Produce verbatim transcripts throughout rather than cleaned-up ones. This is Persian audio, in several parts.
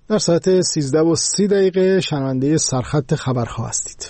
در ساعت سیزده و سی دقیقه شنونده سرخط خبرها هستید.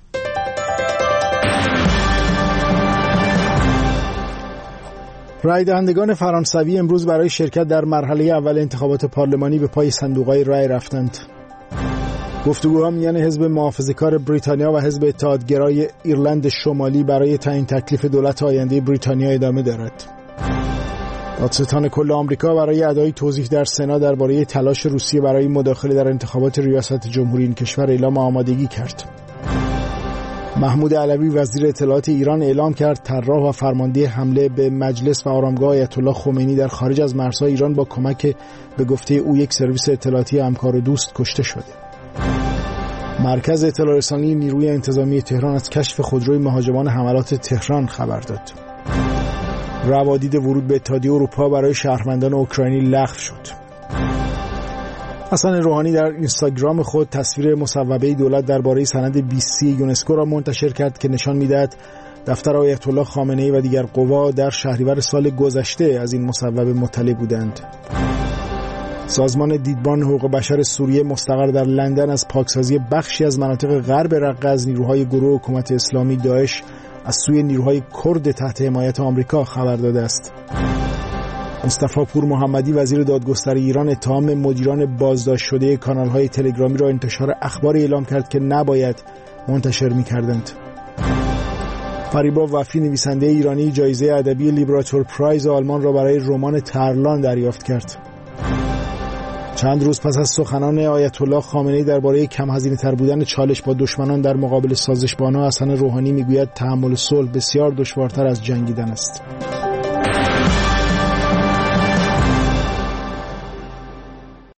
رای دهندگان فرانسوی امروز برای شرکت در مرحله اول انتخابات پارلمانی به پای صندوق‌های رای رفتند. گفتگوها میان حزب محافظه‌کار بریتانیا و حزب اتحادگرای ایرلند شمالی برای تعیین تکلیف دولت آینده بریتانیا ادامه دارد. دادستان کل آمریکا برای ادای توضیح در سنا درباره تلاش روسیه برای مداخله در انتخابات ریاست جمهوری این کشور اعلام آمادگی کرد. محمود علوی وزیر اطلاعات ایران اعلام کرد طراح و فرمانده حمله به مجلس و آرامگاه آیت الله خمینی در خارج از مرزهای ایران با کمک به گفته او یک سرویس اطلاعاتی همکار و دوست کشته شده. مرکز اطلاع رسانی نیروی انتظامی تهران از کشف خودروی مهاجمان حملات تهران خبر داد. روادید ورود به اتحادیه اروپا برای شهروندان اوکراینی لغو شد. حسن روحانی در اینستاگرام خود تصویر مصوبه دولت درباره سند بیست سی یونسکو را منتشر کرد که نشان می‌دهد دفتر آیت الله خامنه‌ای و دیگر قوا در شهریور سال گذشته از این مصوبه مطلع بودند. سازمان دیدبان حقوق بشر سوریه مستقر در لندن از پاکسازی بخشی از مناطق غرب رقه از نیروهای گروه حکومت اسلامی داعش از سوی نیروهای کرد تحت حمایت آمریکا خبر داده است. مصطفی پور محمدی وزیر دادگستری ایران اتهام مدیران بازداشت شده کانال‌های تلگرامی را انتشار اخبار اعلام کرد که نباید منتشر می‌کردند. فریبا وفی نویسنده ایرانی جایزه ادبی لیبراتور پرایز آلمان را برای رمان ترلان دریافت کرد. چند روز پس از سخنان آیت الله خامنه‌ای درباره کم هزینه‌تر بودن چالش با دشمنان در مقابل سازش‌بان‌ها، حسن روحانی میگوید تحمل صلح بسیار دشوارتر از جنگیدن است.